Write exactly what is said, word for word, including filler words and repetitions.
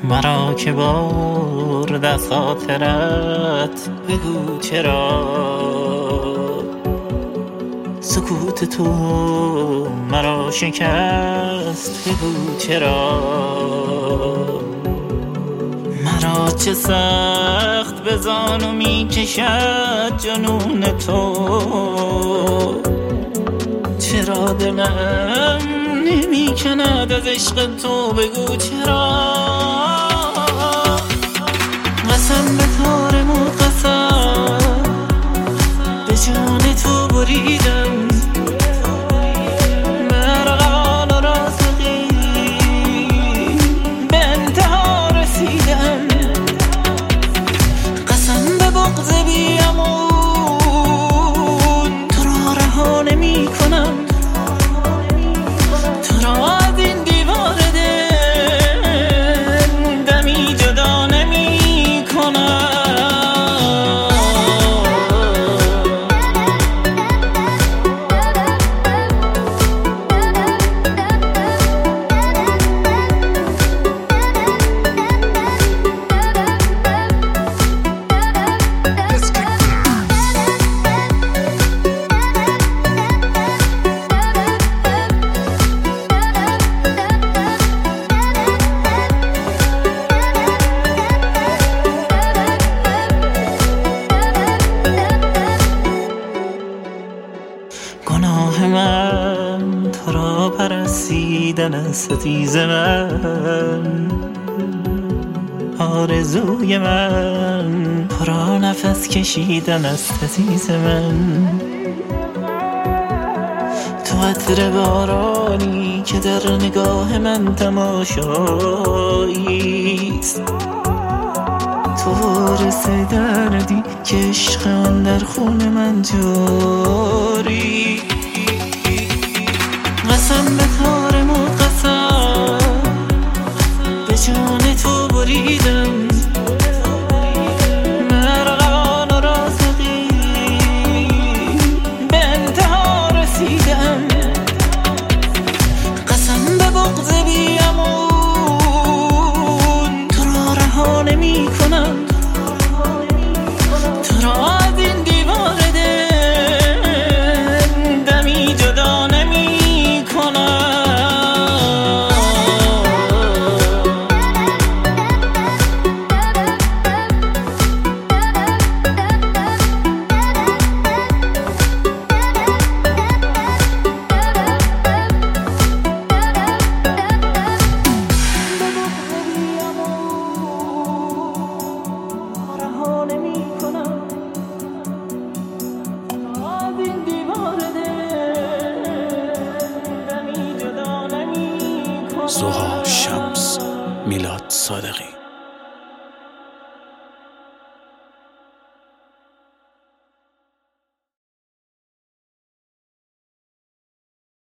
مرا که برد از خاطرت بگو چرا سکوت تو مرا شکست، بگو چرا مرا چه سخت به زانو می کشد جنون تو، چرا دلم نمی کند از عشق تو، بگو چرا قسم به تارم و قسم به جان تو بریدم، مرغان و رازقی به انتها رسیدم، قسم به بغض بیامون تو را رها نمی کنم، تو را از این دیوار دل دمی جدا نمی کنم. گناه من تو را پرستیدن است عزیز من، آرزوی من تو را نفس کشیدن است عزیز من، تو عطر بارانی که در نگاه من تماشاییست، تو وارث دردی که عشق آن در خون من جاری، قسم به تارم و قسم به جان تو بریدم، مرغان و رازقی به انتها رسیدم، قسم به بغض بیامون تو را رها نمی کنم، تو را از این دیوار دل دمی جدا نمی کنم. سوها شمس، میلاد صادقی.